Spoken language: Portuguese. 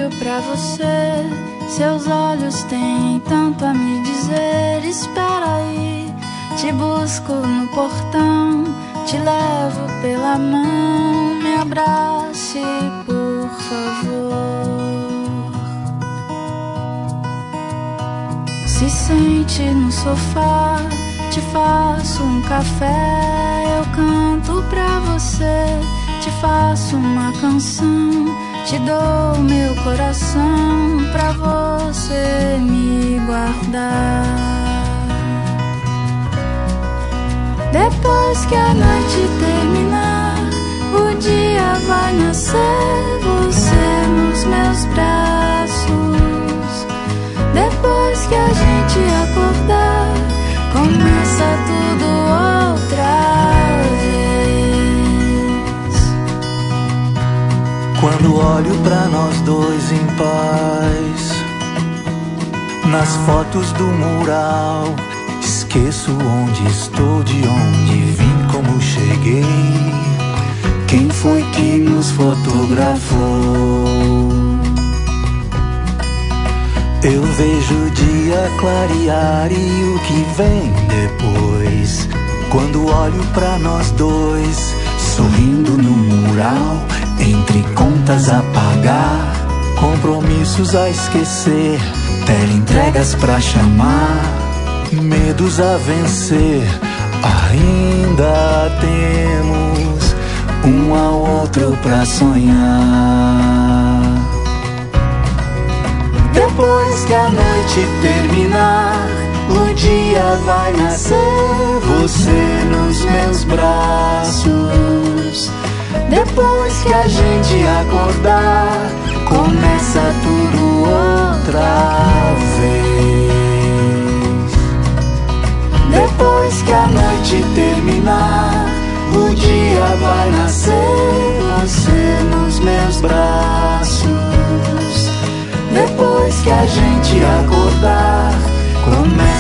olho pra você, seus olhos têm tanto a me dizer. Espera aí, te busco no portão, te levo pela mão, me abrace, por favor. Se sente no sofá, te faço um café, eu canto pra você, te faço uma canção, te dou meu coração pra você me guardar. Depois que a noite terminar, o dia vai nascer, você nos meus braços. Depois que a gente acordar, começa tudo outra vez. Quando olho pra nós dois em paz, nas fotos do mural, esqueço onde estou, de onde vim, como cheguei, quem foi que nos fotografou. Eu vejo o dia clarear e o que vem depois. Quando olho pra nós dois, sorrindo no mural, entre contas a pagar, compromissos a esquecer, teleentregas pra chamar, medos a vencer. Ainda temos um ao outro pra sonhar. Depois que a noite terminar, o dia vai nascer, você nos meus braços. Depois que a gente acordar, começa tudo outra vez. Depois que a noite terminar, o dia vai nascer, você nos meus braços. Depois que a gente acordar, começa